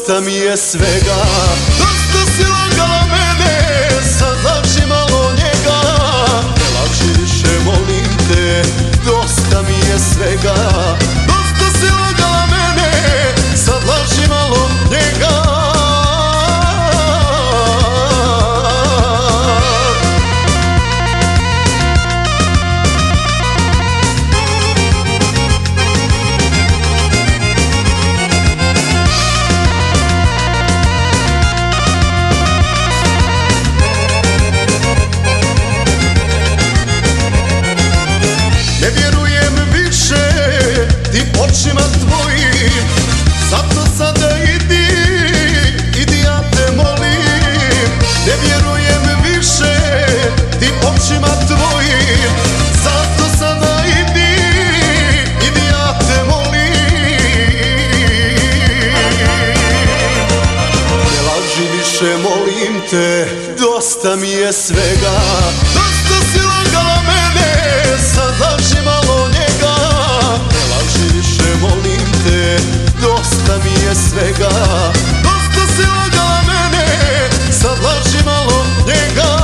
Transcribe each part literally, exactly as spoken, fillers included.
dosta mi je svega. Dosta si lagala mene, sad laži malo njega. Ne laži više, molim te, dosta mi je svega. Dosta si lagala mene, sad laži malo njega. Ne vjerujem više tim očima tvojim, zato sada idi, idi ja te molim. Ne vjerujem više tim očima tvojim, zato sada idi, idi ja te molim. Ne laži više, molim te, dosta mi je svega. Dosta si lagala mene, sad laži malo njega. Ne laži više, molim te, dosta mi je svega. Dosta si lagala mene, sad laži malo njega.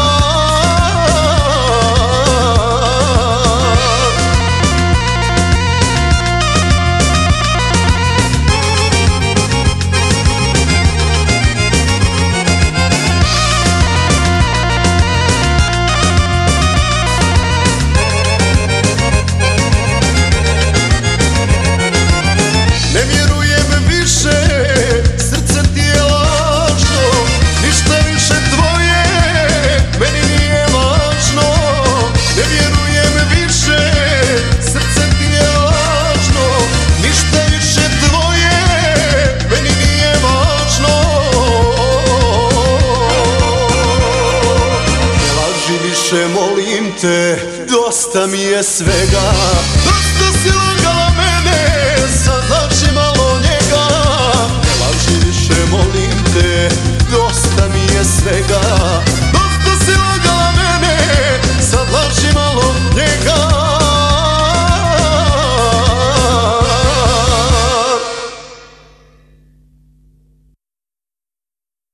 Ne vjerujem više, srce ti je lažno, ništa više tvoje meni nije važno. Ne vjerujem više, srce ti je lažno, ništa više tvoje meni nije važno. Ne laži više, molim te, dosta mi je svega. Dosta si lagala